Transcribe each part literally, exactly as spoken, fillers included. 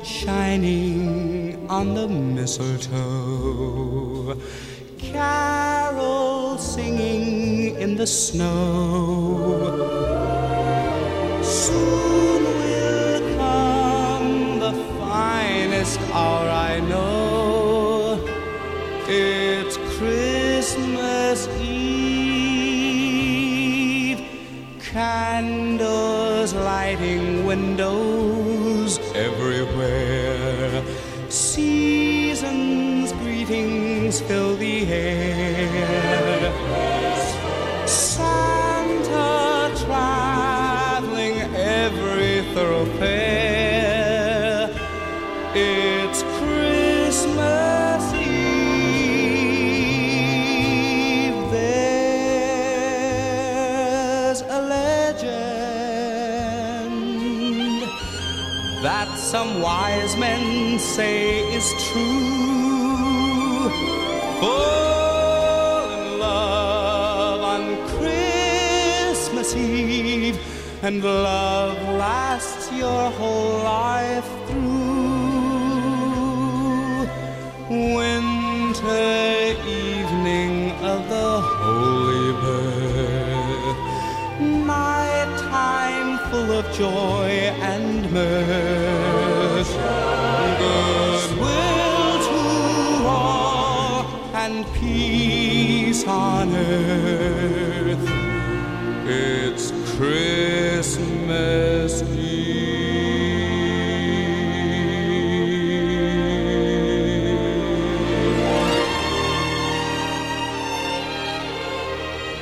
shining on the mistletoe, carols singing in the snow. Soon will come the finest hour I know. It's Christmas Eve, candles lighting windows everywhere. Season's greetings fill the air. Santa traveling every thoroughfare. It's Christmas Eve. There's a legend that some wise men say is true. Fall in love on Christmas Eve, and love lasts your whole life through. Winter evening of the holy birth, night time full of joy and mirth. Goodwill to all and peace on earth. It's Christmas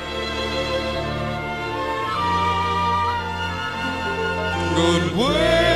Eve. Goodwill